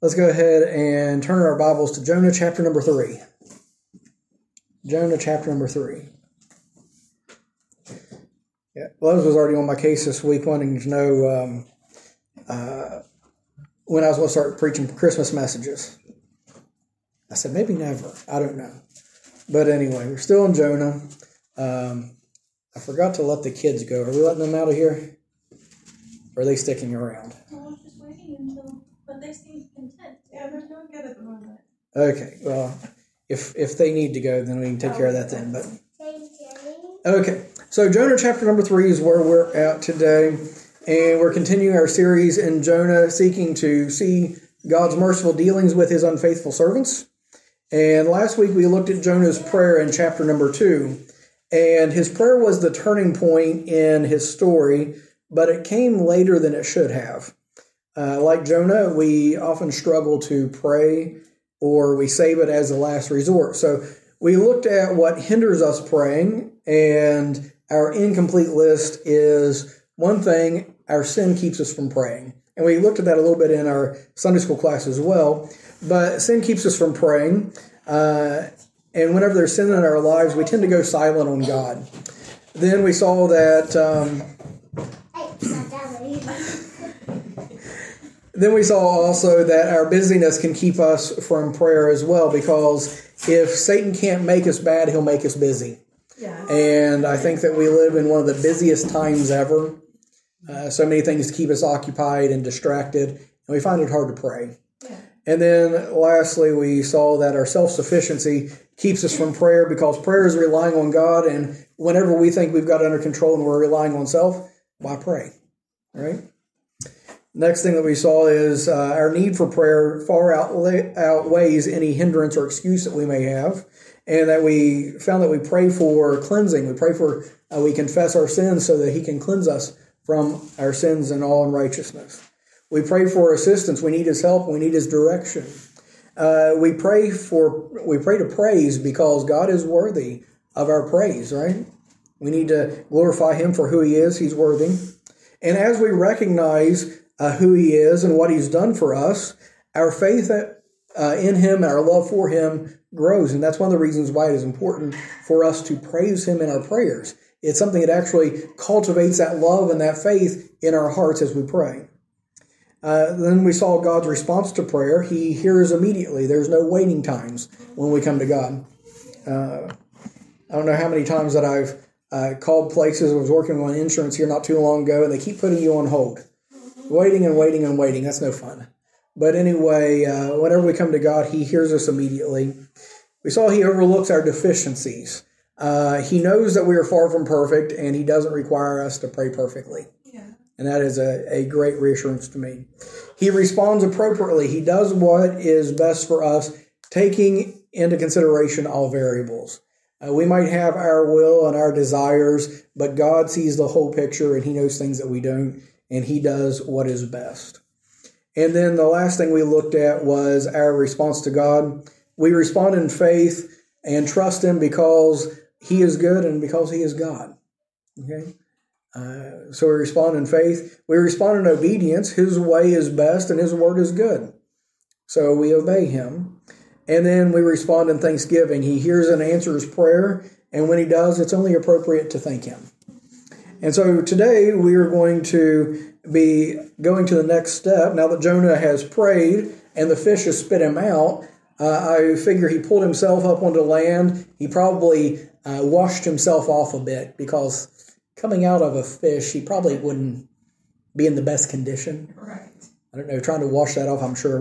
Let's go ahead and turn our Bibles to Jonah chapter number 3. Jonah chapter number 3. Yeah, Lowe's was already on my case this week, wanting to know when I was going to start preaching Christmas messages. I said, maybe never. I don't know. But anyway, we're still in Jonah. I forgot to let the kids go. Are we letting them out of here? Or are they sticking around? I was just waiting until, but they seem content. Yeah, they're doing good at the moment. Okay, well, if they need to go, then we can take care of that then. But okay, so Jonah chapter number 3 is where we're at today. And we're continuing our series in Jonah, seeking to see God's merciful dealings with his unfaithful servants. And last week we looked at Jonah's prayer in chapter number 2. And his prayer was the turning point in his story, but it came later than it should have. Like Jonah, we often struggle to pray, or we save it as a last resort. So we looked at what hinders us praying, and our incomplete list is one thing: our sin keeps us from praying. And we looked at that a little bit in our Sunday school class as well. But sin keeps us from praying. And whenever there's sin in our lives, we tend to go silent on God. Then we saw that... Then we saw also that our busyness can keep us from prayer as well, because if Satan can't make us bad, he'll make us busy. Yeah. And I think that we live in one of the busiest times ever. So many things to keep us occupied and distracted, and we find it hard to pray. Yeah. And then lastly, we saw that our self-sufficiency keeps us from prayer, because prayer is relying on God, and whenever we think we've got it under control and we're relying on self, why pray? Right? Next thing that we saw is our need for prayer far outweighs any hindrance or excuse that we may have, and that we found that we pray for cleansing. We pray for, we confess our sins so that he can cleanse us from our sins and all unrighteousness. We pray for assistance. We need his help. We need his direction. We pray to praise, because God is worthy of our praise, right? We need to glorify him for who he is. He's worthy. And as we recognize who he is and what he's done for us, our faith in him and our love for him grows. And that's one of the reasons why it is important for us to praise him in our prayers. It's something that actually cultivates that love and that faith in our hearts as we pray. Then we saw God's response to prayer. He hears immediately. There's no waiting times when we come to God. I don't know how many times that I've called places. I was working on insurance here not too long ago, and they keep putting you on hold. Waiting and waiting and waiting. That's no fun. But anyway, whenever we come to God, he hears us immediately. We saw he overlooks our deficiencies. He knows that we are far from perfect, and he doesn't require us to pray perfectly. Yeah. And that is a great reassurance to me. He responds appropriately. He does what is best for us, taking into consideration all variables. We might have our will and our desires, but God sees the whole picture, and he knows things that we don't, and he does what is best. And then the last thing we looked at was our response to God. We respond in faith and trust him because he is good and because he is God. Okay? So we respond in faith. We respond in obedience. His way is best and his word is good. So we obey him. And then we respond in thanksgiving. He hears and answers prayer. And when he does, it's only appropriate to thank him. And so today we are going to be going to the next step. Now that Jonah has prayed and the fish has spit him out, I figure he pulled himself up onto land. He probably washed himself off a bit, because coming out of a fish, he probably wouldn't be in the best condition. Right. I don't know, trying to wash that off, I'm sure.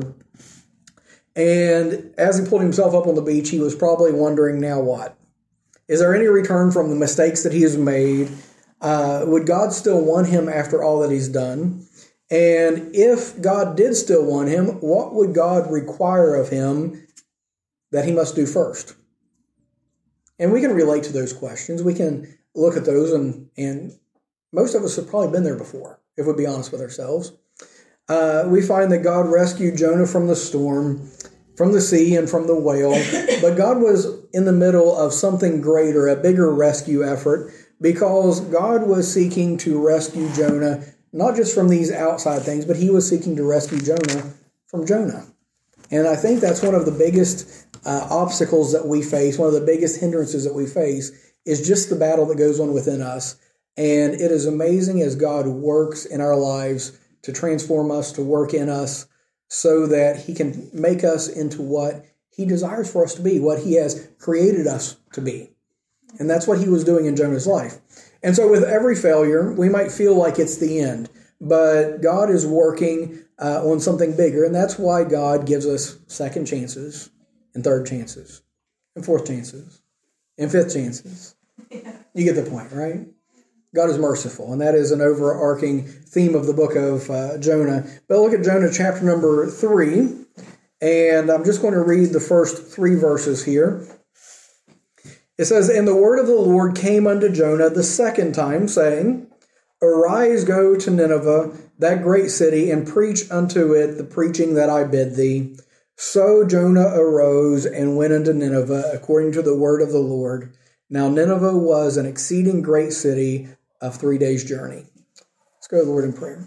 And as he pulled himself up on the beach, he was probably wondering, now what? Is there any return from the mistakes that he has made? Would God still want him after all that he's done? And if God did still want him, what would God require of him that he must do first? And we can relate to those questions. We can look at those, and most of us have probably been there before, if we'll be honest with ourselves. We find that God rescued Jonah from the storm, from the sea, and from the whale. But God was in the middle of something greater, a bigger rescue effort, because God was seeking to rescue Jonah, not just from these outside things, but he was seeking to rescue Jonah from Jonah. And I think that's one of the biggest obstacles that we face, one of the biggest hindrances that we face, is just the battle that goes on within us. And it is amazing as God works in our lives to transform us, to work in us, so that he can make us into what he desires for us to be, what he has created us to be. And that's what he was doing in Jonah's life. And so with every failure, we might feel like it's the end, but God is working on something bigger. And that's why God gives us second chances and third chances and fourth chances and fifth chances. Yeah. You get the point, right? God is merciful, and that is an overarching theme of the book of Jonah. But look at Jonah chapter number 3, and I'm just going to read the first 3 verses here. It says, "And the word of the Lord came unto Jonah the second time, saying, Arise, go to Nineveh, that great city, and preach unto it the preaching that I bid thee. So Jonah arose and went unto Nineveh, according to the word of the Lord. Now Nineveh was an exceeding great city of 3 days' journey." Let's go to the Lord in prayer.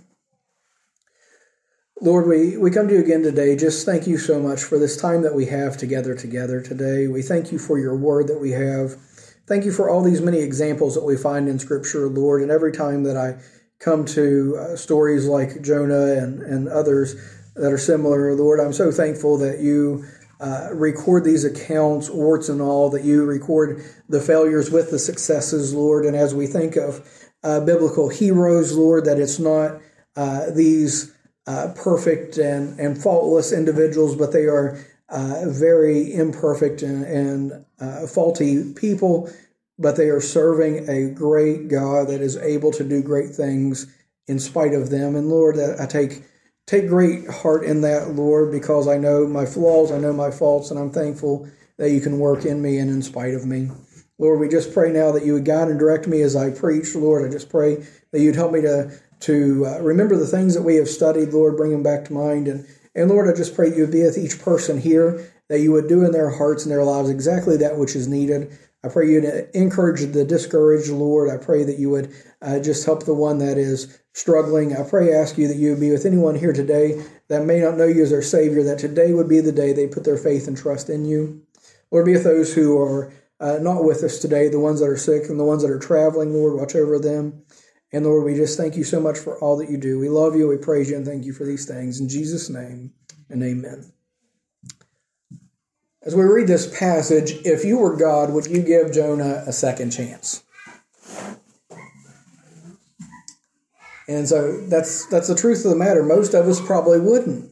Lord, we come to you again today. Just thank you so much for this time that we have together today. We thank you for your word that we have. Thank you for all these many examples that we find in Scripture, Lord. And every time that I come to stories like Jonah and others that are similar, Lord, I'm so thankful that you record these accounts, warts and all, that you record the failures with the successes, Lord. And as we think of biblical heroes, Lord, that it's not these perfect and faultless individuals, but they are very imperfect and faulty people, but they are serving a great God that is able to do great things in spite of them. And Lord, I take great heart in that, Lord, because I know my flaws, I know my faults, and I'm thankful that you can work in me and in spite of me. Lord, we just pray now that you would guide and direct me as I preach. Lord, I just pray that you'd help me to remember the things that we have studied, Lord, bring them back to mind. And Lord, I just pray you would be with each person here, that you would do in their hearts and their lives exactly that which is needed. I pray you to encourage the discouraged, Lord. I pray that you would just help the one that is struggling. I ask you that you would be with anyone here today that may not know you as their Savior, that today would be the day they put their faith and trust in you. Lord, be with those who are not with us today, the ones that are sick and the ones that are traveling, Lord, watch over them. And Lord, we just thank you so much for all that you do. We love you, we praise you, and thank you for these things. In Jesus' name, and amen. As we read this passage, if you were God, would you give Jonah a second chance? And so that's the truth of the matter. Most of us probably wouldn't.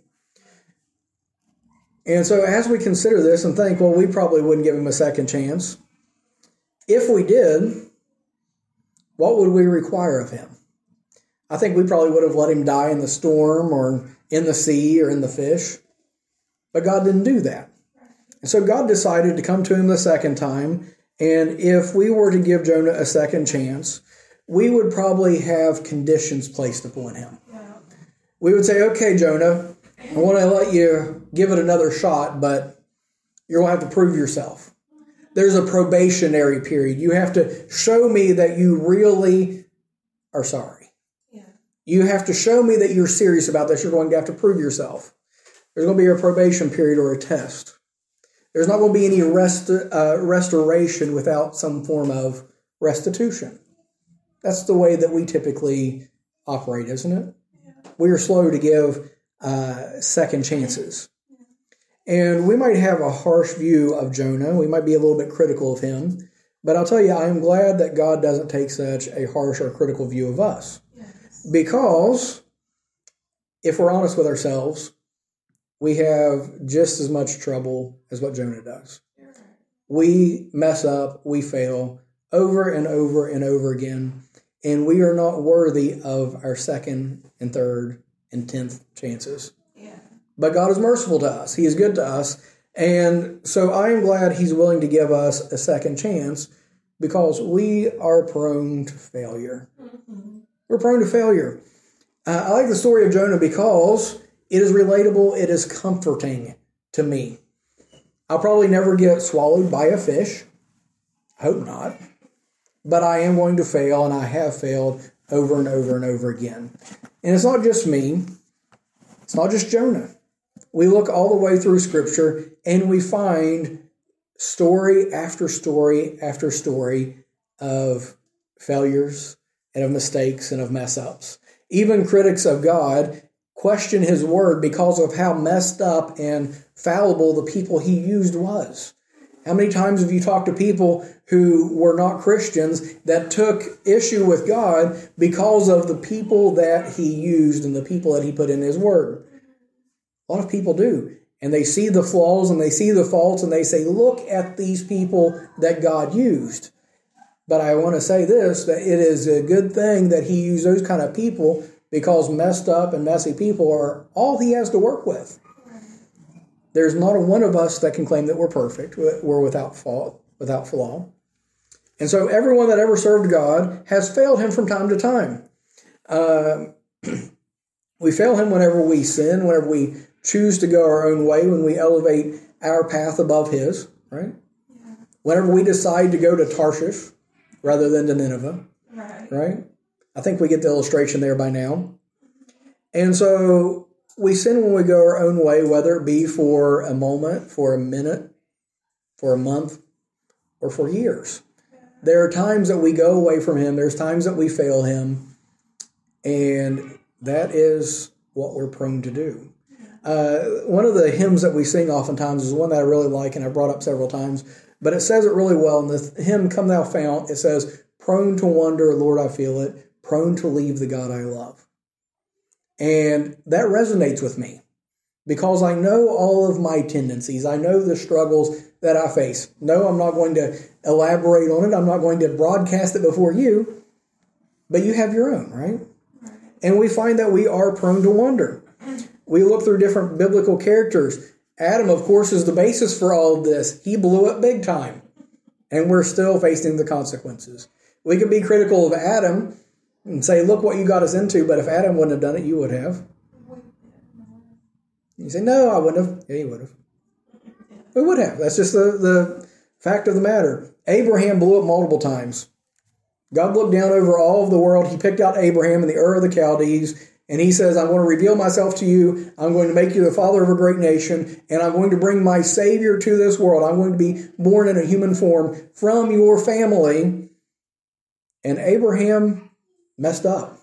And so as we consider this and think, well, we probably wouldn't give him a second chance. If we did, what would we require of him? I think we probably would have let him die in the storm or in the sea or in the fish. But God didn't do that. And so God decided to come to him the second time. And if we were to give Jonah a second chance, we would probably have conditions placed upon him. Yeah. We would say, okay, Jonah, I want to let you give it another shot, but you're going to have to prove yourself. There's a probationary period. You have to show me that you really are sorry. Yeah. You have to show me that you're serious about this. You're going to have to prove yourself. There's going to be a probation period or a test. There's not going to be any restoration without some form of restitution. That's the way that we typically operate, isn't it? Yeah. We are slow to give second chances. And we might have a harsh view of Jonah. We might be a little bit critical of him. But I'll tell you, I am glad that God doesn't take such a harsh or critical view of us. Yes. Because if we're honest with ourselves, we have just as much trouble as what Jonah does. We mess up, we fail over and over and over again, and we are not worthy of our second and third and 10th chances. Yeah. But God is merciful to us. He is good to us. And so I am glad he's willing to give us a second chance because we are prone to failure. Mm-hmm. We're prone to failure. I like the story of Jonah because it is relatable. It is comforting to me. I'll probably never get swallowed by a fish. Hope not. But I am going to fail, and I have failed over and over and over again. And it's not just me. It's not just Jonah. We look all the way through Scripture and we find story after story after story of failures and of mistakes and of mess-ups. Even critics of God question His Word because of how messed up and fallible the people He used was. How many times have you talked to people who were not Christians that took issue with God because of the people that He used and the people that He put in His Word? A lot of people do. And they see the flaws and they see the faults and they say, look at these people that God used. But I want to say this, that it is a good thing that He used those kind of people, because messed up and messy people are all He has to work with. There's not a one of us that can claim that we're perfect. We're without fault, without flaw. And so everyone that ever served God has failed Him from time to time. We fail Him whenever we sin, whenever we choose to go our own way, when we elevate our path above His, right? Yeah. Whenever we decide to go to Tarshish rather than to Nineveh, right? I think we get the illustration there by now. And so we sin when we go our own way, whether it be for a moment, for a minute, for a month, or for years. There are times that we go away from Him. There's times that we fail Him. And that is what we're prone to do. One of the hymns that we sing oftentimes is one that I really like, and I brought up several times, but it says it really well. In the hymn, Come Thou Fount, it says, prone to wander, Lord, I feel it, prone to leave the God I love. And that resonates with me because I know all of my tendencies. I know the struggles that I face. No, I'm not going to elaborate on it. I'm not going to broadcast it before you, but you have your own, right? And we find that we are prone to wander. We look through different biblical characters. Adam, of course, is the basis for all of this. He blew it big time, and we're still facing the consequences. We could be critical of Adam and say, look what you got us into, but if Adam wouldn't have done it, you would have. You say, no, I wouldn't have. Yeah, you would have. We would have. That's just the fact of the matter. Abraham blew it multiple times. God looked down over all of the world. He picked out Abraham in the Ur of the Chaldees, and He says, I'm going to reveal myself to you. I'm going to make you the father of a great nation, and I'm going to bring my Savior to this world. I'm going to be born in a human form from your family. And Abraham messed up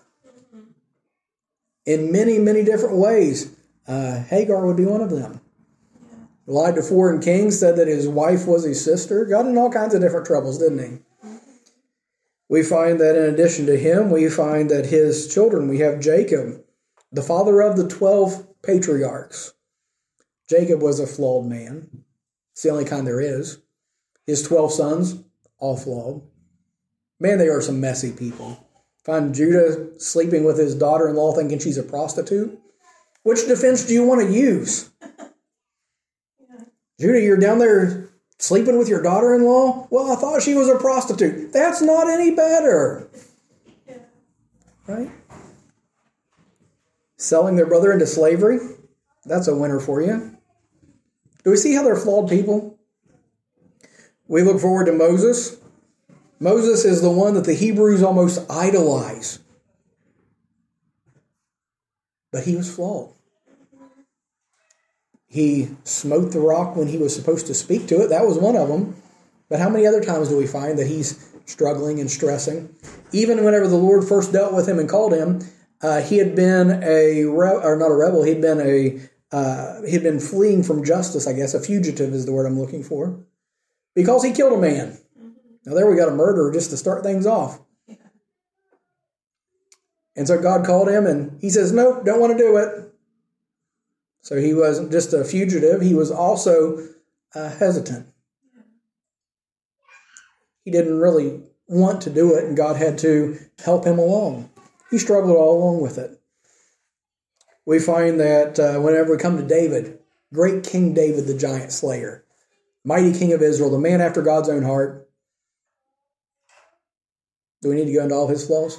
in many, many different ways. Hagar would be one of them. Lied to foreign kings, said that his wife was his sister. Got in all kinds of different troubles, didn't he? We find that in addition to him, we find that his children, we have Jacob, the father of the 12 patriarchs. Jacob was a flawed man. It's the only kind there is. His 12 sons, all flawed. Man, they are some messy people. Find Judah sleeping with his daughter-in-law thinking she's a prostitute. Which defense do you want to use? Judah, you're down there sleeping with your daughter-in-law? Well, I thought she was a prostitute. That's not any better. Right? Selling their brother into slavery? That's a winner for you. Do we see how they're flawed people? We look forward to Moses. Moses is the one that the Hebrews almost idolize. But he was flawed. He smote the rock when he was supposed to speak to it. That was one of them. But how many other times do we find that he's struggling and stressing? Even whenever the Lord first dealt with him and called him, he had been not a rebel. He'd been fleeing from justice, I guess. A fugitive is the word I'm looking for. Because he killed a man. Now there we got a murderer just to start things off. And so God called him and he says, nope, don't want to do it. So he wasn't just a fugitive, he was also hesitant. He didn't really want to do it, and God had to help him along. He struggled all along with it. We find that whenever we come to David, great King David, the giant slayer, mighty king of Israel, the man after God's own heart, do we need to go into all his flaws?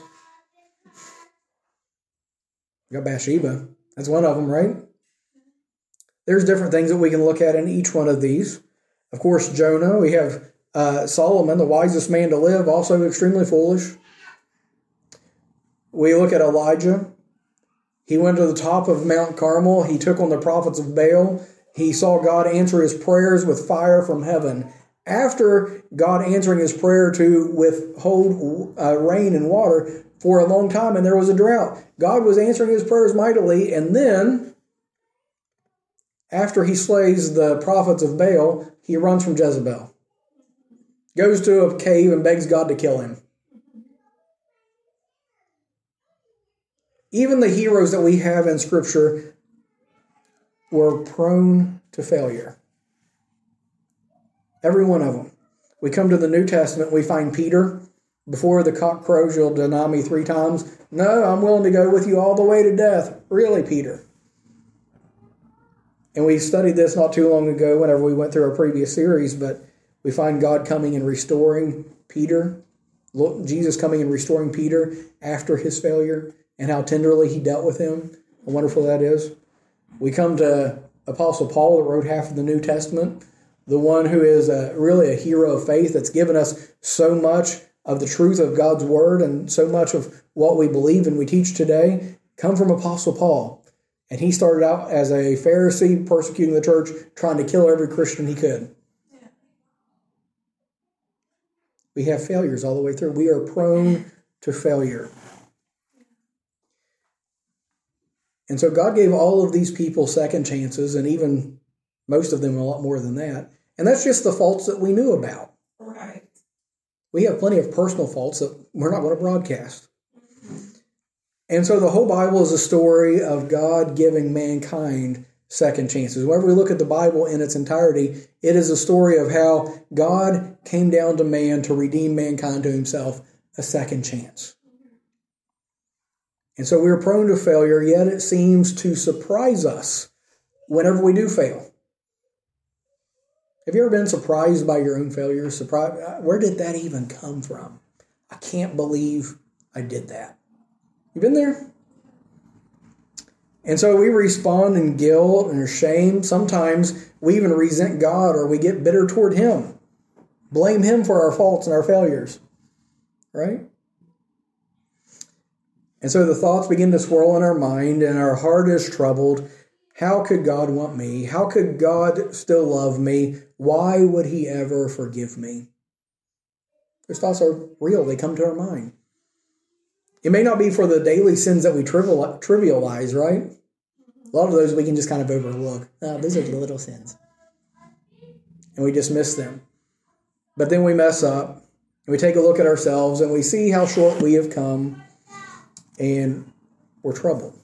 You got Bathsheba. That's one of them, right? There's different things that we can look at in each one of these. Of course, Jonah. We have Solomon, the wisest man to live, also extremely foolish. We look at Elijah. He went to the top of Mount Carmel. He took on the prophets of Baal. He saw God answer his prayers with fire from heaven. After God answering his prayer to withhold rain and water for a long time, and there was a drought, God was answering his prayers mightily. And then, after he slays the prophets of Baal, he runs from Jezebel. Goes to a cave and begs God to kill him. Even the heroes that we have in Scripture were prone to failure. Every one of them. We come to the New Testament, we find Peter. Before the cock crows, you'll deny me 3 times. No, I'm willing to go with you all the way to death. Really, Peter? And we studied this not too long ago whenever we went through our previous series, but we find God coming and restoring Peter. Jesus coming and restoring Peter after his failure, and how tenderly he dealt with him. How wonderful that is. We come to Apostle Paul that wrote half of the New Testament, the one who is really a hero of faith that's given us so much of the truth of God's Word and so much of what we believe and we teach today come from Apostle Paul. And he started out as a Pharisee persecuting the church, trying to kill every Christian he could. Yeah. We have failures all the way through. We are prone to failure. And so God gave all of these people second chances, and even most of them a lot more than that. And that's just the faults that we knew about. Right. We have plenty of personal faults that we're not going to broadcast. And so the whole Bible is a story of God giving mankind second chances. Whenever we look at the Bible in its entirety, it is a story of how God came down to man to redeem mankind to himself a second chance. And so we're prone to failure, yet it seems to surprise us whenever we do fail. Have you ever been surprised by your own failures? Where did that even come from? I can't believe I did that. You been there? And so we respond in guilt and shame. Sometimes we even resent God, or we get bitter toward him. Blame him for our faults and our failures. Right? And so the thoughts begin to swirl in our mind, and our heart is troubled. How could God want me? How could God still love me? Why would he ever forgive me? Those thoughts are real. They come to our mind. It may not be for the daily sins that we trivialize, right? A lot of those we can just kind of overlook. Oh, those are the little sins. And we dismiss them. But then we mess up, and we take a look at ourselves, and we see how short we have come, and we're troubled.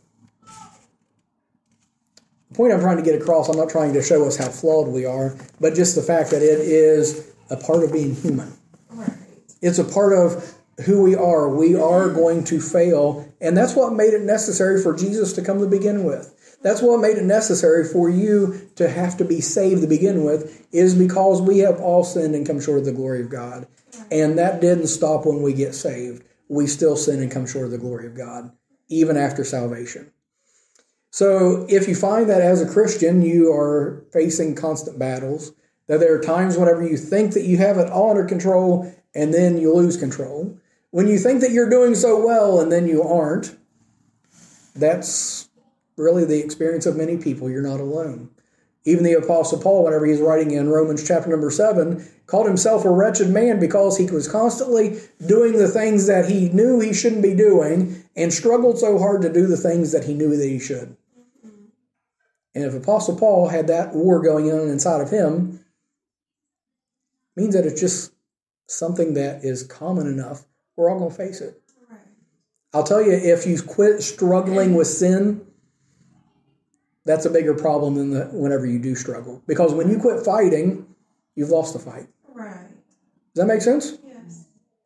The point I'm trying to get across, I'm not trying to show us how flawed we are, but just the fact that it is a part of being human. Right. It's a part of who we are. We are going to fail, and that's what made it necessary for Jesus to come to begin with. That's what made it necessary for you to have to be saved to begin with, is because we have all sinned and come short of the glory of God. And that didn't stop when we get saved. We still sin and come short of the glory of God, even after salvation. So if you find that as a Christian you are facing constant battles, that there are times whenever you think that you have it all under control and then you lose control, when you think that you're doing so well and then you aren't, that's really the experience of many people. You're not alone. Even the Apostle Paul, whenever he's writing in Romans chapter number 7, called himself a wretched man because he was constantly doing the things that he knew he shouldn't be doing and struggled so hard to do the things that he knew that he should. And if Apostle Paul had that war going on inside of him, it means that it's just something that is common enough. We're all going to face it. Right. I'll tell you, if you quit struggling with sin, that's a bigger problem than whenever you do struggle. Because when you quit fighting, you've lost the fight. Right. Does that make sense? Yes.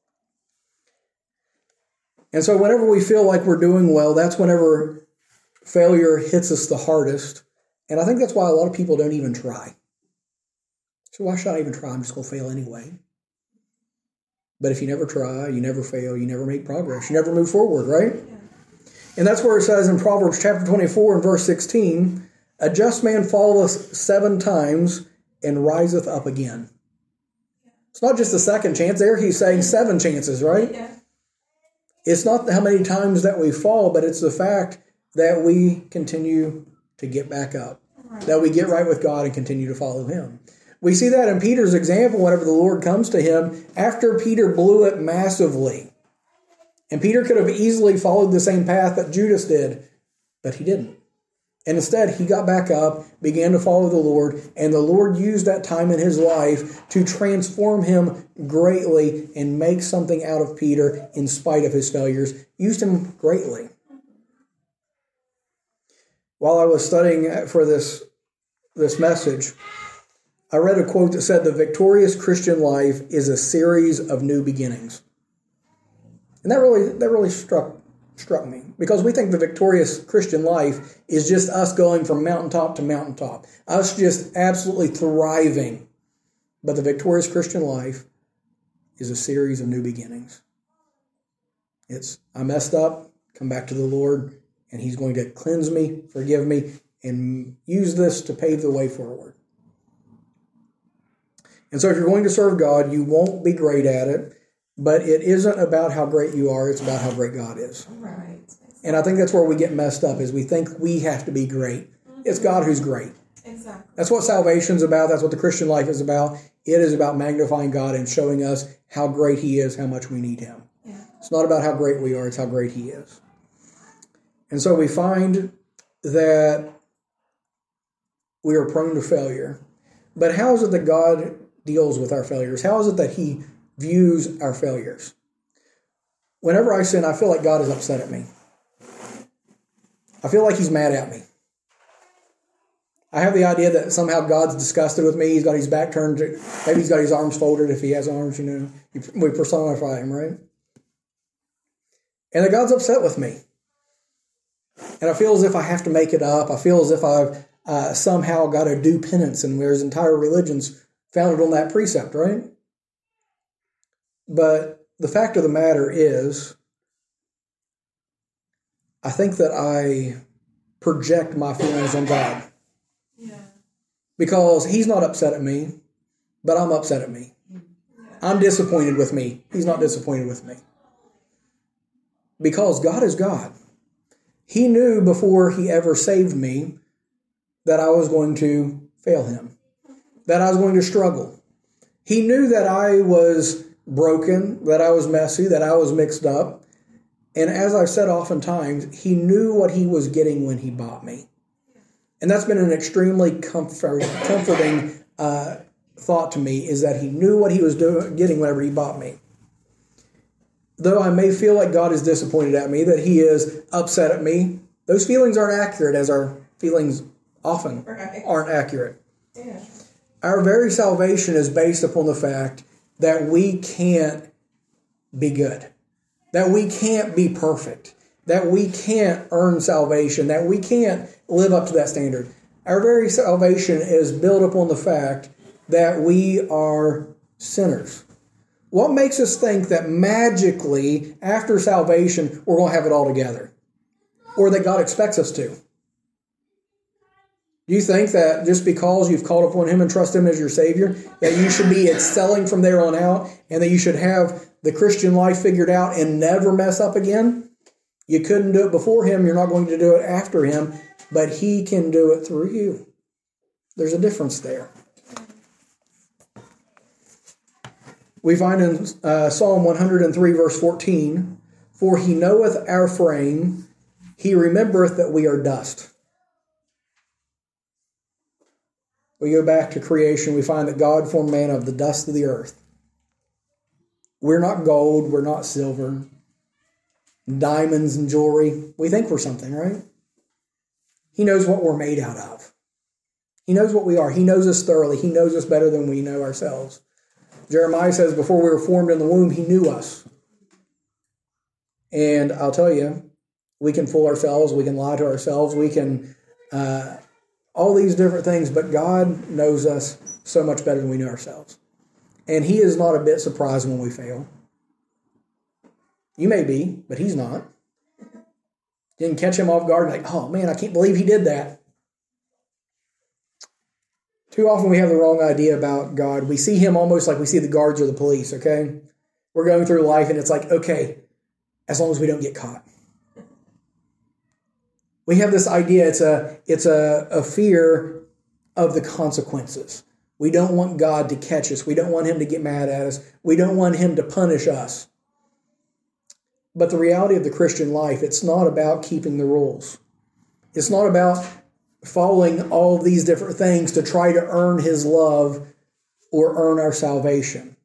And so whenever we feel like we're doing well, that's whenever failure hits us the hardest. And I think that's why a lot of people don't even try. So why should I even try? I'm just going to fail anyway. But if you never try, you never fail, you never make progress, you never move forward, right? Yeah. And that's where it says in Proverbs chapter 24 and verse 16, a just man falleth 7 times and riseth up again. It's not just a second chance. There he's saying 7 chances, right? Yeah. It's not how many times that we fall, but it's the fact that we continue to get back up, that we get right with God and continue to follow Him. We see that in Peter's example whenever the Lord comes to him after Peter blew it massively. And Peter could have easily followed the same path that Judas did, but he didn't. And instead, he got back up, began to follow the Lord, and the Lord used that time in his life to transform him greatly and make something out of Peter in spite of his failures. Used him greatly. While I was studying for this message, I read a quote that said, "The victorious Christian life is a series of new beginnings." And that really struck me, because we think the victorious Christian life is just us going from mountaintop to mountaintop, us just absolutely thriving. But the victorious Christian life is a series of new beginnings. It's, I messed up, come back to the Lord, and He's going to cleanse me, forgive me, and use this to pave the way forward. And so if you're going to serve God, you won't be great at it, but it isn't about how great you are, it's about how great God is. Right. And I think that's where we get messed up, is we think we have to be great. It's God who's great. Exactly. That's what salvation's about. That's what the Christian life is about. It is about magnifying God and showing us how great He is, how much we need Him. Yeah. It's not about how great we are, it's how great He is. And so we find that we are prone to failure. But how is it that God deals with our failures? How is it that He views our failures? Whenever I sin, I feel like God is upset at me. I feel like He's mad at me. I have the idea that somehow God's disgusted with me. He's got His back turned. Maybe He's got His arms folded if He has arms, We personify Him, right? And that God's upset with me. And I feel as if I have to make it up. I feel as if I've somehow got to do penance, and there's entire religions founded on that precept, right? But the fact of the matter is, I think that I project my feelings on God. Yeah. Because He's not upset at me, but I'm upset at me. Yeah. I'm disappointed with me. He's not disappointed with me. Because God is God. He knew before He ever saved me that I was going to fail Him, that I was going to struggle. He knew that I was broken, that I was messy, that I was mixed up. And as I've said oftentimes, He knew what He was getting when He bought me. And that's been an extremely comforting thought to me, is that He knew what He was getting whenever He bought me. Though I may feel like God is disappointed at me, that He is upset at me, those feelings aren't accurate, as our feelings often aren't accurate. Yeah. Our very salvation is based upon the fact that we can't be good, that we can't be perfect, that we can't earn salvation, that we can't live up to that standard. Our very salvation is built upon the fact that we are sinners. What makes us think that magically, after salvation, we're going to have it all together? Or that God expects us to? Do you think that just because you've called upon Him and trust Him as your Savior, that you should be excelling from there on out, and that you should have the Christian life figured out and never mess up again? You couldn't do it before Him, you're not going to do it after Him, but He can do it through you. There's a difference there. We find in Psalm 103, verse 14, "For He knoweth our frame, He remembereth that we are dust." We go back to creation, we find that God formed man of the dust of the earth. We're not gold, we're not silver, diamonds and jewelry. We think we're something, right? He knows what we're made out of. He knows what we are. He knows us thoroughly. He knows us better than we know ourselves. Jeremiah says before we were formed in the womb, He knew us. And I'll tell you, we can fool ourselves, we can lie to ourselves, we can all these different things, but God knows us so much better than we know ourselves. And He is not a bit surprised when we fail. You may be, but He's not. You can catch Him off guard like, oh man, I can't believe He did that. Too often we have the wrong idea about God. We see Him almost like we see the guards or the police, okay? We're going through life and it's like, okay, as long as we don't get caught. We have this idea, it's a fear of the consequences. We don't want God to catch us. We don't want him to get mad at us. We don't want him to punish us. But the reality of the Christian life, it's not about keeping the rules. It's not about following all of these different things to try to earn his love or earn our salvation.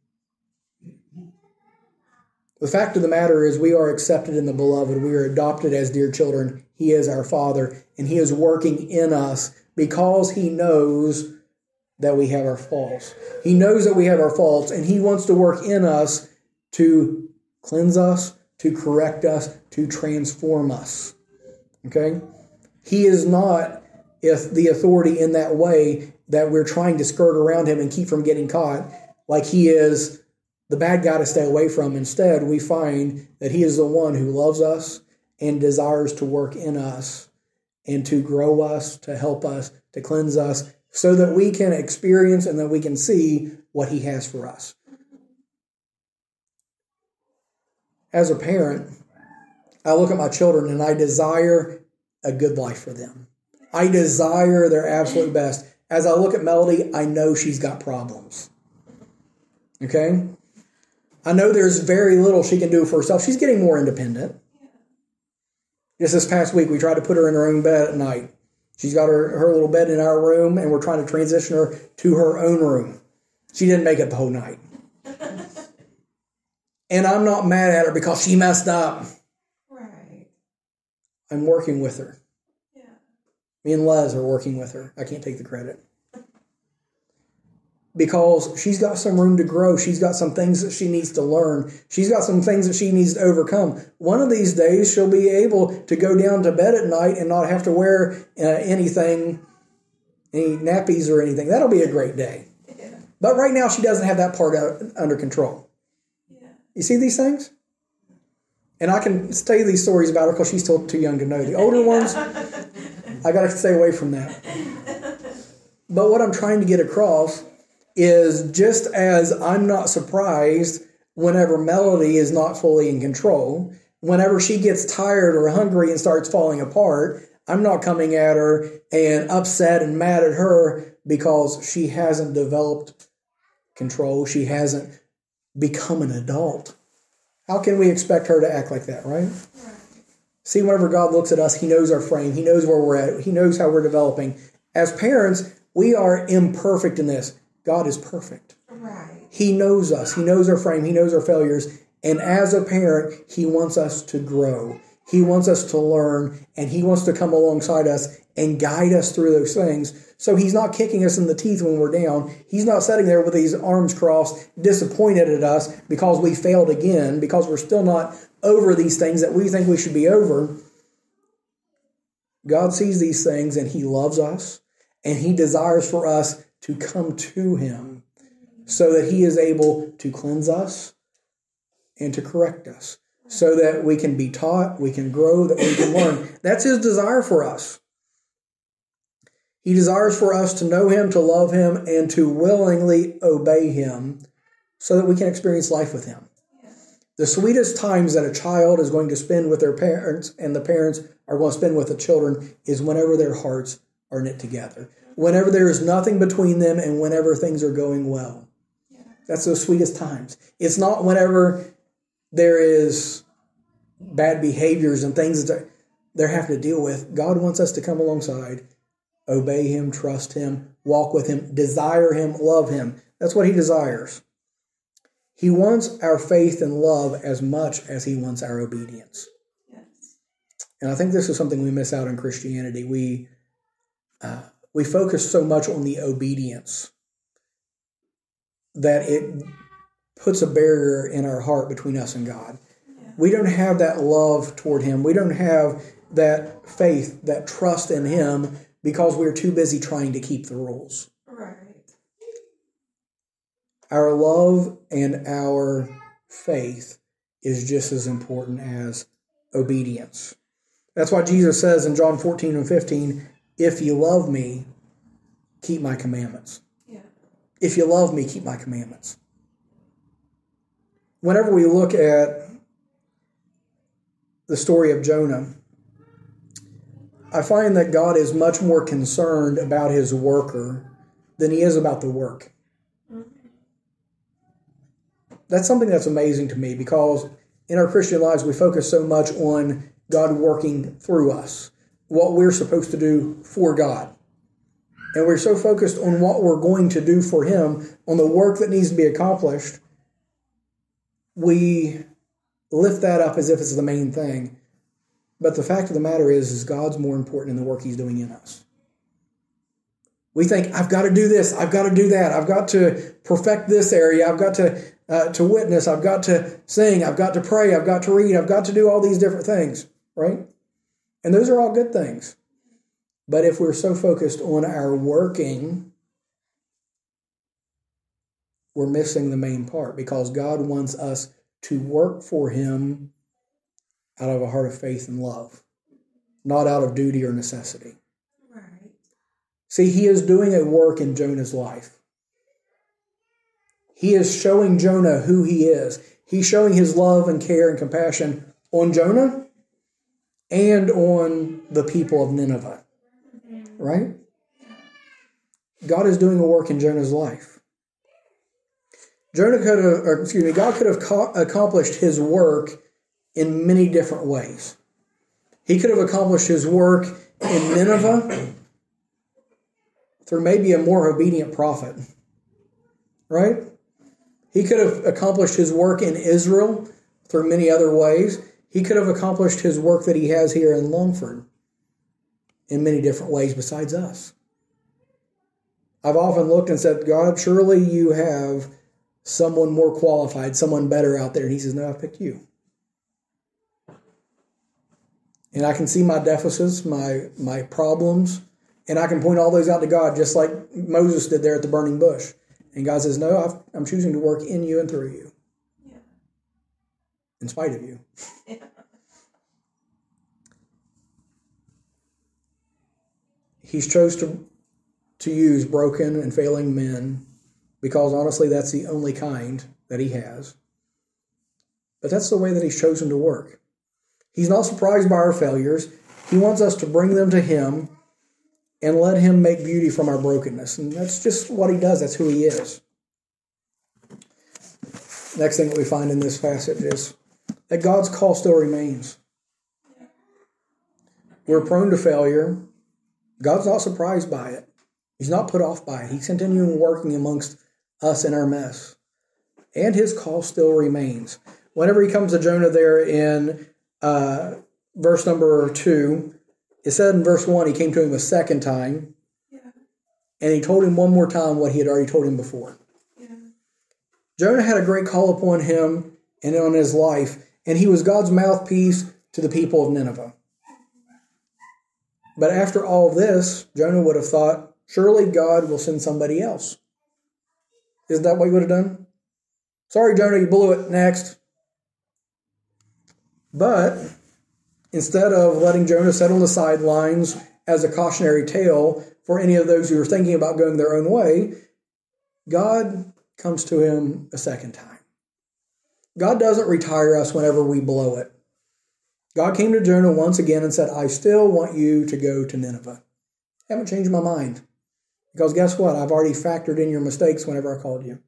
The fact of the matter is we are accepted in the beloved. We are adopted as dear children. He is our Father, and he is working in us because he knows that we have our faults. He knows that we have our faults, and he wants to work in us to cleanse us, to correct us, to transform us. Okay? He is not the authority in that way that we're trying to skirt around him and keep from getting caught, like he is the bad guy to stay away from. Instead, we find that he is the one who loves us and desires to work in us and to grow us, to help us, to cleanse us, so that we can experience and that we can see what he has for us. As a parent, I look at my children and I desire a good life for them. I desire their absolute best. As I look at Melody, I know she's got problems. Okay? I know there's very little she can do for herself. She's getting more independent. Just this past week, we tried to put her in her own bed at night. She's got her little bed in our room, and we're trying to transition her to her own room. She didn't make it the whole night. And I'm not mad at her because she messed up. Right. I'm working with her. Yeah. Me and Les are working with her. I can't take the credit. Because she's got some room to grow. She's got some things that she needs to learn. She's got some things that she needs to overcome. One of these days, she'll be able to go down to bed at night and not have to wear anything, any nappies or anything. That'll be a great day. Yeah. But right now, she doesn't have that part under control. Yeah. You see these things? And I can tell you these stories about her because she's still too young to know. The older ones, I got to stay away from that. But what I'm trying to get across is just as I'm not surprised whenever Melody is not fully in control, whenever she gets tired or hungry and starts falling apart, I'm not coming at her and upset and mad at her because she hasn't developed control. She hasn't become an adult. How can we expect her to act like that, right? See, whenever God looks at us, he knows our frame. He knows where we're at. He knows how we're developing. As parents, we are imperfect in this. God is perfect. Right. He knows us. He knows our frame. He knows our failures. And as a parent, he wants us to grow. He wants us to learn, and he wants to come alongside us and guide us through those things. So he's not kicking us in the teeth when we're down. He's not sitting there with these arms crossed, disappointed at us because we failed again, because we're still not over these things that we think we should be over. God sees these things, and he loves us, and he desires for us to come to him so that he is able to cleanse us and to correct us so that we can be taught, we can grow, that we can learn. That's his desire for us. He desires for us to know him, to love him, and to willingly obey him so that we can experience life with him. The sweetest times that a child is going to spend with their parents and the parents are going to spend with the children is whenever their hearts are knit together. Whenever there is nothing between them and whenever things are going well. That's the sweetest times. It's not whenever there is bad behaviors and things that they're having to deal with. God wants us to come alongside, obey him, trust him, walk with him, desire him, love him. That's what he desires. He wants our faith and love as much as he wants our obedience. Yes. And I think this is something we miss out in Christianity. We focus so much on the obedience that it puts a barrier in our heart between us and God. Yeah. We don't have that love toward him. We don't have that faith, that trust in him because we're too busy trying to keep the rules. Right. Our love and our faith is just as important as obedience. That's why Jesus says in John 14 and 15, if you love me, keep my commandments. Yeah. If you love me, keep my commandments. Whenever we look at the story of Jonah, I find that God is much more concerned about his worker than he is about the work. That's something that's amazing to me, because in our Christian lives we focus so much on God working through us, what we're supposed to do for God. And we're so focused on what we're going to do for him, on the work that needs to be accomplished, we lift that up as if it's the main thing. But the fact of the matter is God's more important than the work he's doing in us. We think, I've got to do this, I've got to do that, I've got to perfect this area, I've got to witness, I've got to sing, I've got to pray, I've got to read, I've got to do all these different things, right? And those are all good things. But if we're so focused on our working, we're missing the main part, because God wants us to work for him out of a heart of faith and love, not out of duty or necessity. Right. See, he is doing a work in Jonah's life. He is showing Jonah who he is. He's showing his love and care and compassion on Jonah and on the people of Nineveh. Right? God is doing a work in Jonah's life. God could have accomplished his work in many different ways. He could have accomplished his work in Nineveh through maybe a more obedient prophet. Right? He could have accomplished his work in Israel through many other ways. He could have accomplished his work that he has here in Longford in many different ways besides us. I've often looked and said, God, surely you have someone more qualified, someone better out there. And he says, no, I've picked you. And I can see my deficits, my problems, and I can point all those out to God, just like Moses did there at the burning bush. And God says, no, I'm choosing to work in you and through you. Yeah. In spite of you. Yeah. He's chose to use broken and failing men, because honestly that's the only kind that he has. But that's the way that he's chosen to work. He's not surprised by our failures. He wants us to bring them to him and let him make beauty from our brokenness. And that's just what he does. That's who he is. Next thing that we find in this passage is that God's call still remains. We're prone to failure. God's not surprised by it. He's not put off by it. He's continuing working amongst us in our mess. And his call still remains. Whenever he comes to Jonah there in verse number 2, it said in verse 1, he came to him a second time. Yeah. And he told him one more time what he had already told him before. Yeah. Jonah had a great call upon him and on his life, and he was God's mouthpiece to the people of Nineveh. But after all this, Jonah would have thought, surely God will send somebody else. Isn't that what he would have done? Sorry, Jonah, you blew it. Next. But instead of letting Jonah sit on the sidelines as a cautionary tale for any of those who are thinking about going their own way, God comes to him a second time. God doesn't retire us whenever we blow it. God came to Jonah once again and said, I still want you to go to Nineveh. I haven't changed my mind. Because guess what? I've already factored in your mistakes whenever I called you.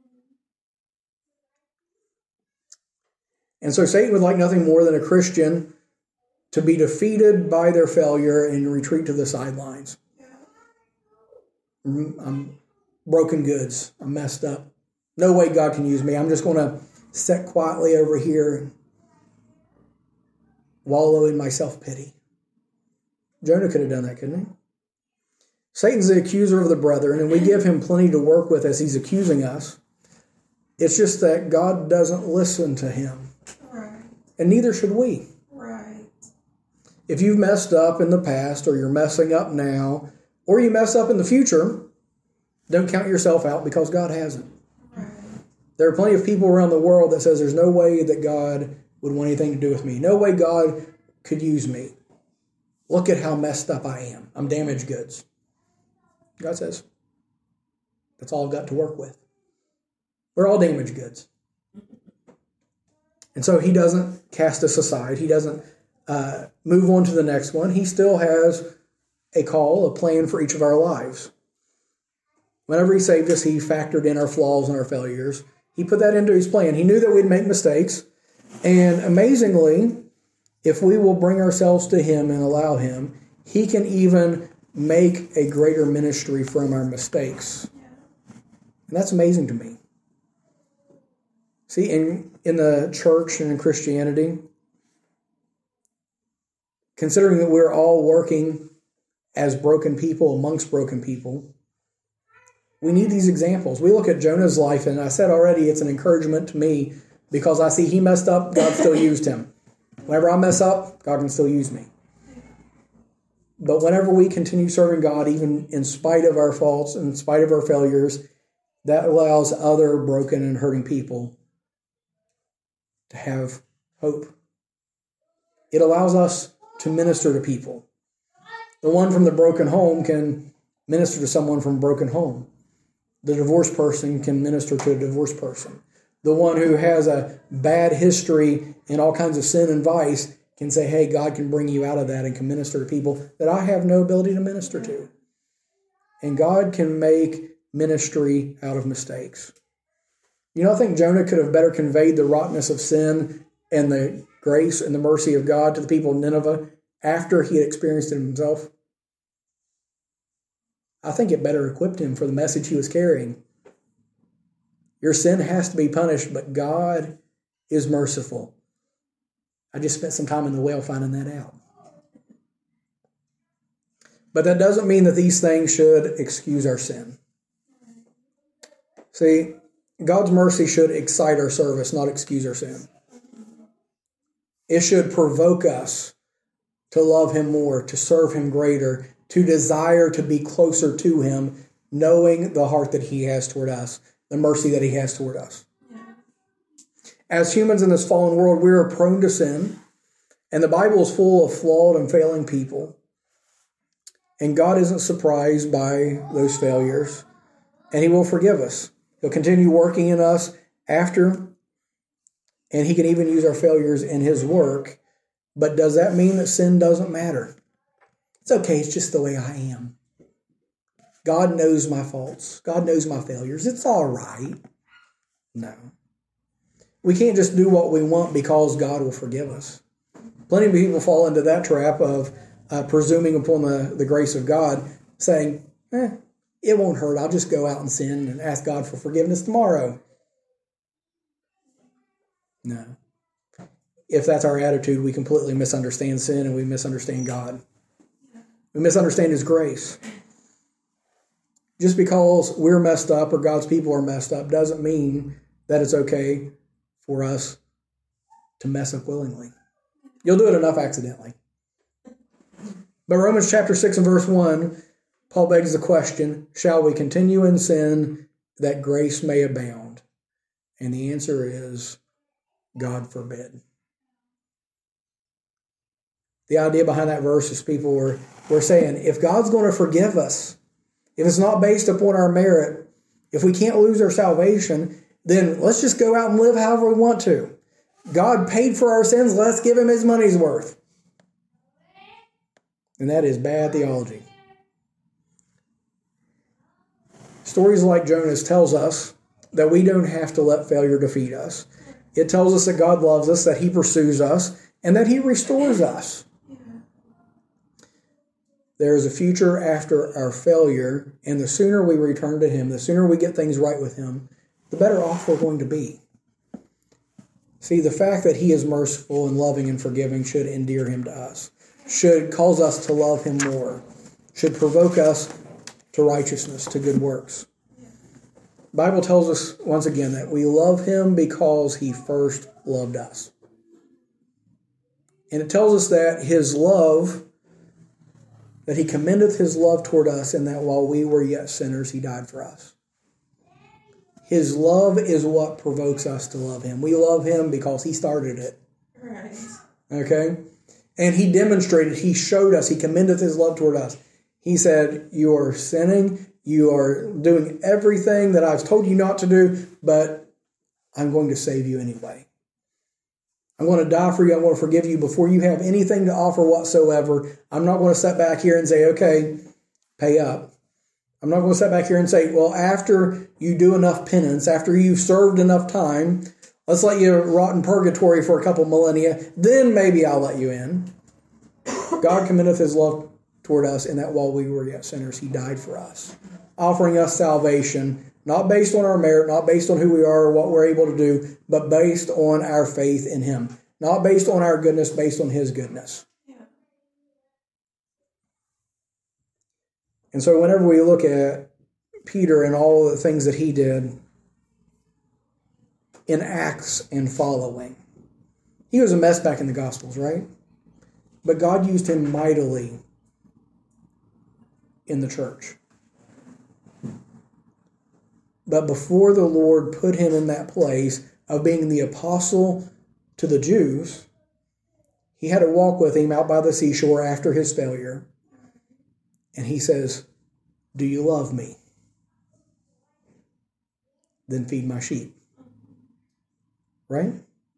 And so Satan would like nothing more than a Christian to be defeated by their failure and retreat to the sidelines. I'm broken goods. I'm messed up. No way God can use me. I'm just going to sit quietly over here and wallow in my self-pity. Jonah could have done that, couldn't he? Satan's the accuser of the brethren, and we give him plenty to work with as he's accusing us. It's just that God doesn't listen to him. Right. And neither should we. Right. If you've messed up in the past, or you're messing up now, or you mess up in the future, don't count yourself out, because God hasn't. Right. There are plenty of people around the world that says there's no way that God would want anything to do with me. No way God could use me. Look at how messed up I am. I'm damaged goods. God says, that's all I've got to work with. We're all damaged goods. And so he doesn't cast us aside. He doesn't move on to the next one, he still has a call, a plan for each of our lives. Whenever he saved us, he factored in our flaws and our failures. He put that into his plan. He knew that we'd make mistakes. And amazingly, if we will bring ourselves to him and allow him, he can even make a greater ministry from our mistakes. And that's amazing to me. See, in the church and in Christianity, considering that we're all working as broken people amongst broken people, we need these examples. We look at Jonah's life, and I said already, it's an encouragement to me because I see he messed up, God still used him. Whenever I mess up, God can still use me. But whenever we continue serving God, even in spite of our faults, in spite of our failures, that allows other broken and hurting people to have hope. It allows us to minister to people. The one from the broken home can minister to someone from a broken home. The divorced person can minister to a divorced person. The one who has a bad history in all kinds of sin and vice can say, hey, God can bring you out of that and can minister to people that I have no ability to minister to. And God can make ministry out of mistakes. I think Jonah could have better conveyed the rottenness of sin and the grace and the mercy of God to the people of Nineveh after he had experienced it himself. I think it better equipped him for the message he was carrying. Your sin has to be punished, but God is merciful. I just spent some time in the well finding that out. But that doesn't mean that these things should excuse our sin. See, God's mercy should excite our service, not excuse our sin. It should provoke us to love him more, to serve him greater, to desire to be closer to him, knowing the heart that he has toward us, the mercy that he has toward us. Yeah. As humans in this fallen world, we are prone to sin, and the Bible is full of flawed and failing people. And God isn't surprised by those failures, and he will forgive us. He'll continue working in us after, and he can even use our failures in his work. But does that mean that sin doesn't matter? It's okay, it's just the way I am. God knows my faults. God knows my failures. It's all right. No. We can't just do what we want because God will forgive us. Plenty of people fall into that trap of presuming upon the grace of God, saying, it won't hurt. I'll just go out and sin and ask God for forgiveness tomorrow. No. If that's our attitude, we completely misunderstand sin and we misunderstand God. We misunderstand his grace. Just because we're messed up or God's people are messed up doesn't mean that it's okay for us to mess up willingly. You'll do it enough accidentally. But Romans chapter 6 and verse 1, Paul begs the question, shall we continue in sin that grace may abound? And the answer is, God forbid. The idea behind that verse is people were saying, if God's going to forgive us, if it's not based upon our merit, if we can't lose our salvation, then let's just go out and live however we want to. God paid for our sins, let's give him his money's worth. And that is bad theology. Stories like Jonah's tells us that we don't have to let failure defeat us. It tells us that God loves us, that he pursues us, and that he restores us. There is a future after our failure, and the sooner we return to him, the sooner we get things right with him, the better off we're going to be. See, the fact that he is merciful and loving and forgiving should endear him to us, should cause us to love him more, should provoke us to righteousness, to good works. The Bible tells us once again that we love him because he first loved us. And it tells us that his love, that he commendeth his love toward us, and that while we were yet sinners, he died for us. His love is what provokes us to love him. We love him because he started it. Right. Okay? And he demonstrated, he showed us, he commendeth his love toward us. He said, you are sinning, you are doing everything that I've told you not to do, but I'm going to save you anyway. I'm going to die for you. I'm going to forgive you before you have anything to offer whatsoever. I'm not going to sit back here and say, okay, pay up. I'm not going to sit back here and say, well, after you do enough penance, after you've served enough time, let's let you rot in purgatory for a couple millennia, then maybe I'll let you in. God commendeth his love toward us in that while we were yet sinners, he died for us, offering us salvation, not based on our merit, not based on who we are or what we're able to do, but based on our faith in him. Not based on our goodness, based on his goodness. And so whenever we look at Peter and all the things that he did in Acts and following, he was a mess back in the Gospels, right? But God used him mightily in the church. But before the Lord put him in that place of being the apostle to the Jews, he had to walk with him out by the seashore after his failure. And he says, do you love me? Then feed my sheep. Right?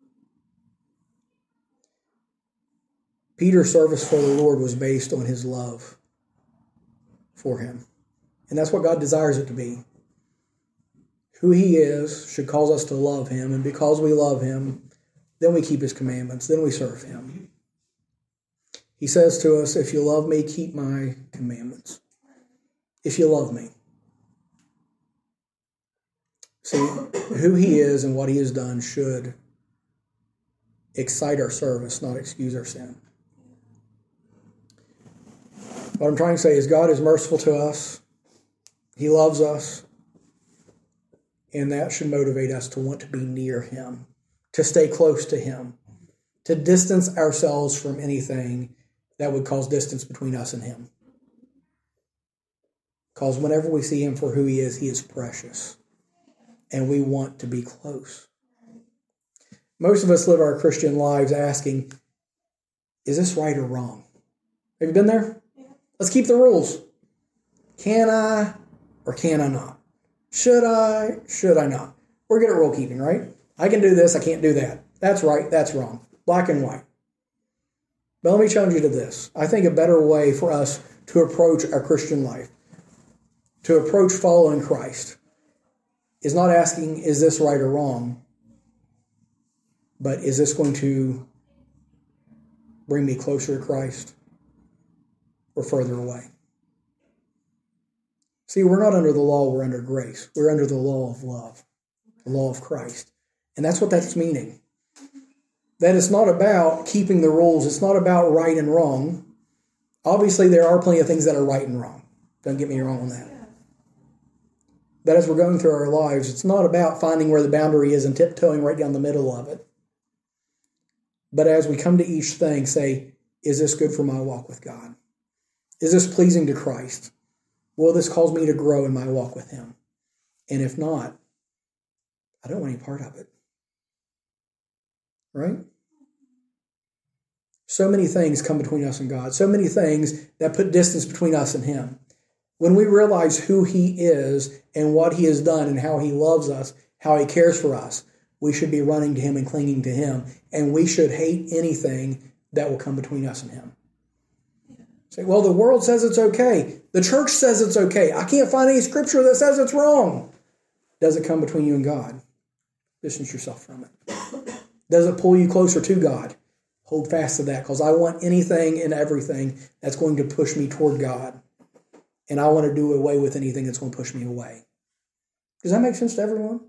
Peter's service for the Lord was based on his love for him. And that's what God desires it to be. Who he is should cause us to love him. And because we love him, then we keep his commandments. Then we serve him. He says to us, if you love me, keep my commandments. If you love me. See, who he is and what he has done should excite our service, not excuse our sin. What I'm trying to say is God is merciful to us. He loves us. And that should motivate us to want to be near him, to stay close to him, to distance ourselves from anything that would cause distance between us and him. Because whenever we see him for who he is precious. And we want to be close. Most of us live our Christian lives asking, is this right or wrong? Have you been there? Let's keep the rules. Can I or can I not? Should I not? We're good at rule keeping, right? I can do this, I can't do that. That's right, that's wrong. Black and white. But let me challenge you to this. I think a better way for us to approach our Christian life, to approach following Christ, is not asking, is this right or wrong? But is this going to bring me closer to Christ or further away? See, we're not under the law, we're under grace. We're under the law of love, the law of Christ. And that's what that's meaning. That it's not about keeping the rules. It's not about right and wrong. Obviously, there are plenty of things that are right and wrong. Don't get me wrong on that. But as we're going through our lives, it's not about finding where the boundary is and tiptoeing right down the middle of it. But as we come to each thing, say, is this good for my walk with God? Is this pleasing to Christ? Will this cause me to grow in my walk with him? And if not, I don't want any part of it. Right? So many things come between us and God. So many things that put distance between us and him. When we realize who he is and what he has done and how he loves us, how he cares for us, we should be running to him and clinging to him. And we should hate anything that will come between us and him. Say, well, the world says it's okay. The church says it's okay. I can't find any scripture that says it's wrong. Does it come between you and God? Distance yourself from it. Does it pull you closer to God? Hold fast to that, because I want anything and everything that's going to push me toward God. And I want to do away with anything that's going to push me away. Does that make sense to everyone?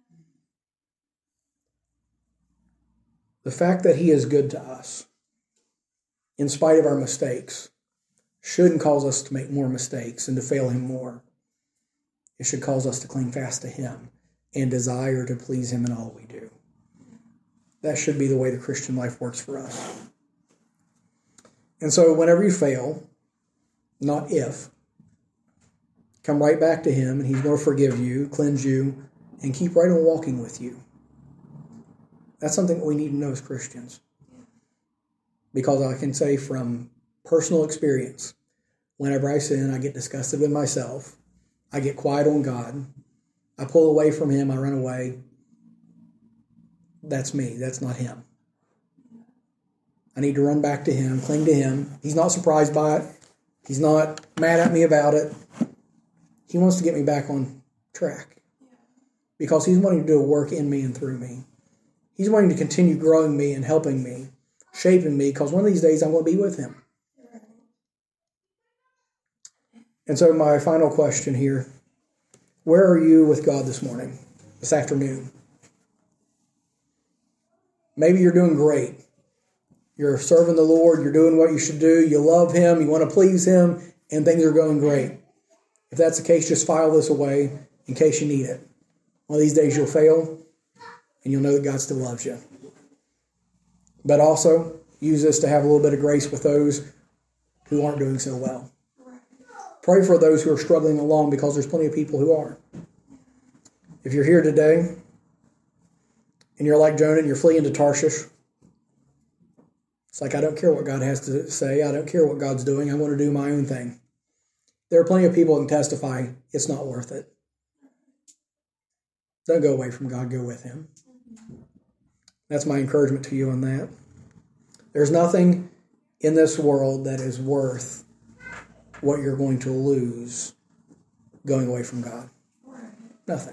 The fact that he is good to us, in spite of our mistakes, shouldn't cause us to make more mistakes and to fail him more. It should cause us to cling fast to him and desire to please him in all we do. That should be the way the Christian life works for us. And so whenever you fail, not if, come right back to him and he's going to forgive you, cleanse you, and keep right on walking with you. That's something that we need to know as Christians. Because I can say from personal experience, whenever I sin, I get disgusted with myself. I get quiet on God. I pull away from him. I run away. That's me. That's not him. I need to run back to Him, cling to Him. He's not surprised by it. He's not mad at me about it. He wants to get me back on track because He's wanting to do a work in me and through me. He's wanting to continue growing me and helping me, shaping me, because one of these days I'm going to be with Him. And so my final question here, where are you with God this morning, this afternoon? Maybe you're doing great. You're serving the Lord. You're doing what you should do. You love Him. You want to please Him. And things are going great. If that's the case, just file this away in case you need it. One of these days you'll fail, and you'll know that God still loves you. But also, use this to have a little bit of grace with those who aren't doing so well. Pray for those who are struggling along, because there's plenty of people who are. If you're here today, and you're like Jonah and you're fleeing to Tarshish, it's like, I don't care what God has to say. I don't care what God's doing. I want to do my own thing. There are plenty of people who can testify it's not worth it. Don't go away from God. Go with Him. That's my encouragement to you on that. There's nothing in this world that is worth what you're going to lose going away from God. Nothing.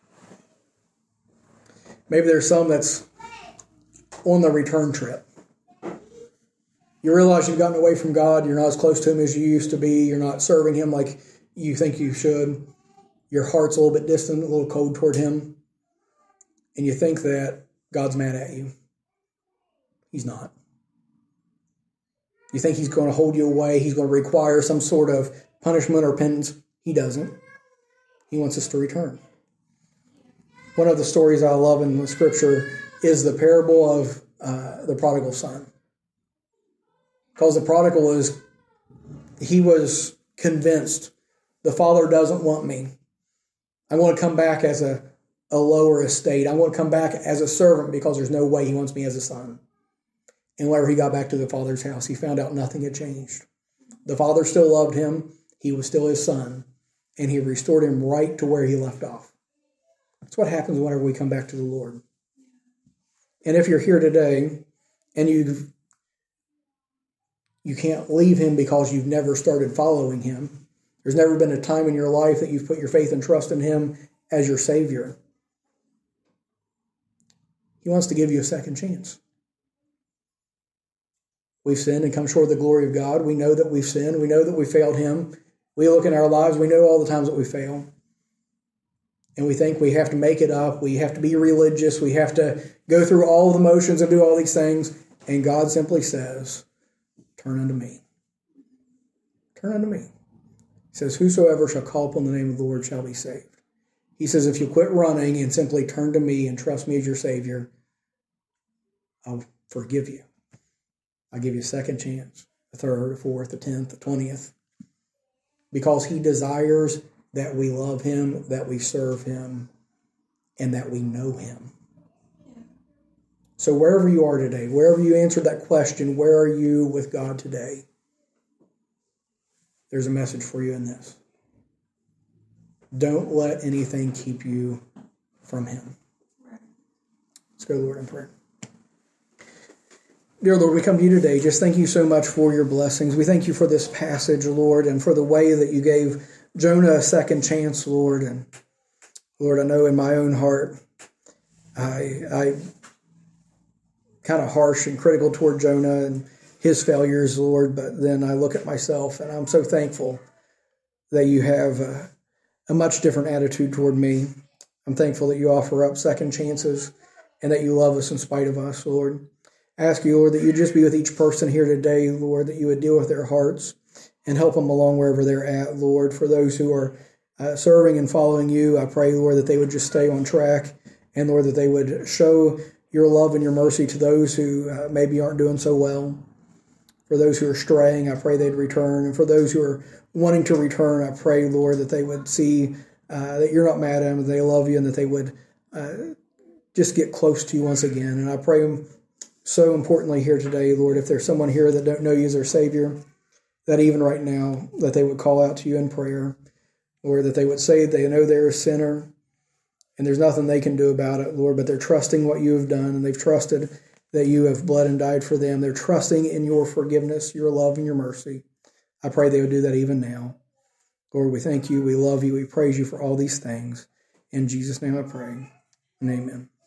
Maybe there's some that's on the return trip. You realize you've gotten away from God. You're not as close to Him as you used to be. You're not serving Him like you think you should. Your heart's a little bit distant, a little cold toward Him. And you think that God's mad at you. He's not. You think He's going to hold you away. He's going to require some sort of punishment or penance. He doesn't. He wants us to return. One of the stories I love in the Scripture is the parable of the prodigal son. Because the prodigal he was convinced, the father doesn't want me. I want to come back as a lower estate. I want to come back as a servant because there's no way he wants me as a son. And whenever he got back to the father's house, he found out nothing had changed. The father still loved him. He was still his son. And He restored him right to where he left off. That's what happens whenever we come back to the Lord. And if you're here today and you can't leave Him because you've never started following Him, there's never been a time in your life that you've put your faith and trust in Him as your Savior, He wants to give you a second chance. We've sinned and come short of the glory of God. We know that we've sinned. We know that we failed Him. We look in our lives. We know all the times that we fail. And we think we have to make it up. We have to be religious. We have to go through all the motions and do all these things. And God simply says, turn unto me. Turn unto me. He says, whosoever shall call upon the name of the Lord shall be saved. He says, if you quit running and simply turn to me and trust me as your Savior, I'll forgive you. I'll give you a second chance, a third, a fourth, a 10th, a 20th. Because He desires that we love Him, that we serve Him, and that we know Him. So wherever you are today, wherever you answered that question, where are you with God today? There's a message for you in this. Don't let anything keep you from Him. Let's go to the Lord in prayer. Dear Lord, we come to you today. Just thank you so much for your blessings. We thank you for this passage, Lord, and for the way that you gave Jonah a second chance, Lord. And Lord, I know in my own heart, I kind of harsh and critical toward Jonah and his failures, Lord. But then I look at myself, and I'm so thankful that you have a much different attitude toward me. I'm thankful that you offer up second chances and that you love us in spite of us, Lord. I ask you, Lord, that you just be with each person here today, Lord, that you would deal with their hearts and help them along wherever they're at, Lord. For those who are serving and following you, I pray, Lord, that they would just stay on track, and, Lord, that they would show your love and your mercy to those who maybe aren't doing so well. For those who are straying, I pray they'd return. And for those who are wanting to return, I pray, Lord, that they would see that you're not mad at them, that they love you, and that they would just get close to you once again. And I pray so importantly here today, Lord, if there's someone here that don't know you as their Savior, that even right now, that they would call out to you in prayer, or that they would say they know they're a sinner and there's nothing they can do about it, Lord, but they're trusting what you have done, and they've trusted that you have bled and died for them. They're trusting in your forgiveness, your love, and your mercy. I pray they would do that even now. Lord, we thank you, we love you, we praise you for all these things. In Jesus' name I pray, and amen.